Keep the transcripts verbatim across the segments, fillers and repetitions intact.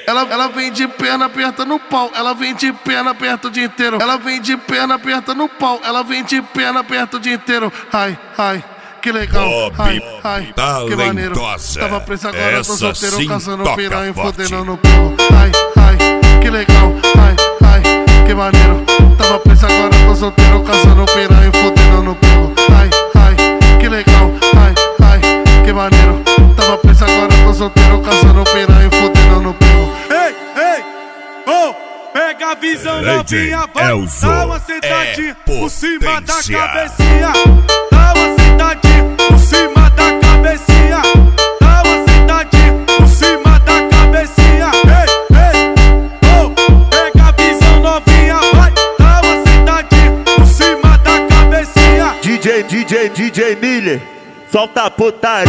Ela, ela vem de perna aperta no pau, ela vem de perna aperta o dia inteiro. Ela vem de perna aperta no pau, ela vem de perna aperta o dia inteiro. Ai, ai, que legal, ai, ai, que maneiro. Tava preso agora, tô solteiro, caçando piranha e fodendo no pulo. Ai, ai, que legal, ai, ai, que maneiro. Tava preso agora, tô solteiro, caçando piranha e fodendo no pulo. Ai, ai, que legal, ai, ai, que maneiro. Tava preso agora, tô solteiro, caçando piranha e fodendo no pulo. Ei, ei, oh, pega a visão novinha, vai, dá uma sentadinha por cima da cabecinha. Dá uma sentadinha por cima da cabecinha. Dá uma sentadinha por cima da cabecinha. Ei, ei, oh, pega a visão novinha, vai, dá uma sentadinha por cima da cabecinha. D J, D J, D J Miller, solta a putaria.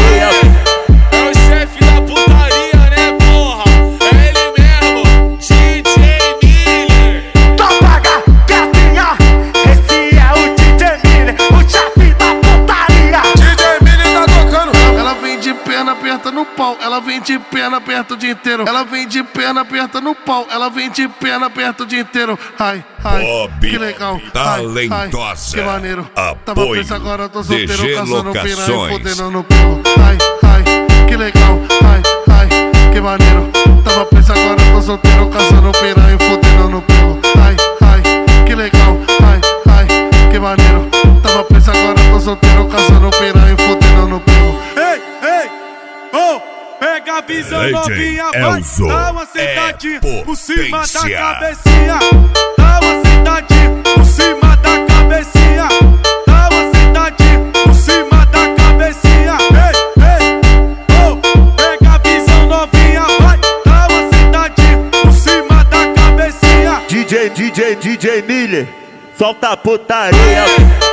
É o chefe da putaria, né, porra? É ele mesmo, D J Miller. Topaga, gatinha, esse é o D J Miller, o chefe da putaria. D J Miller tá tocando. Ela vem de perna aperta no pau, ela vem de perna aperta o dia inteiro. Ela vem de perna aperta no pau, ela vem de perna aperta o dia inteiro. Ai, ai, Bob, que legal, talentosa. Ai, ai, que maneiro. Tava Apoio preso agora, tô solteiro, D G caçando piranha e Locações. fodendo no pulo. Ai, ai, que legal, ai, ai, que maneiro. Tava preso agora, tô solteiro, caçando piranha e fodendo no pulo. Ai, ai, que legal, ai, ai, que maneiro. Tava preso agora, tô solteiro, caçando piranha e fodendo no pulo. Ei, ei, oh, pega a visão D J novinha, vai, Elzo dá uma sentadinha é por cima da potência. cabecinha. Dá uma sentadinha por cima da cabecinha. Dá uma sentadinha por cima da cabecinha. Ei, ei, oh, pega a visão novinha, vai, dá uma sentadinha por cima da cabecinha. D J, D J, D J Miller, solta a putaria.